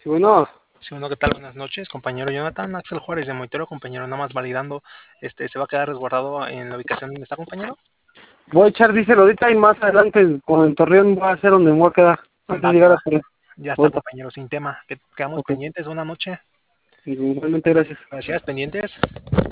Sí, bueno, Sí, bueno, ¿qué tal? Buenas noches, compañero Jonathan. Axel Juárez de Moitero, compañero, nada más validando, ¿se va a quedar resguardado en la ubicación donde está, compañero? voy a echar diésel ahorita y más adelante con el Torreón voy a ser donde me voy a quedar antes Va de que llegar a va. Torreón. Ya está, Ahorita, compañero, sin tema. Quedamos ok. pendientes, buena noche. Igualmente, gracias. Gracias, pendientes.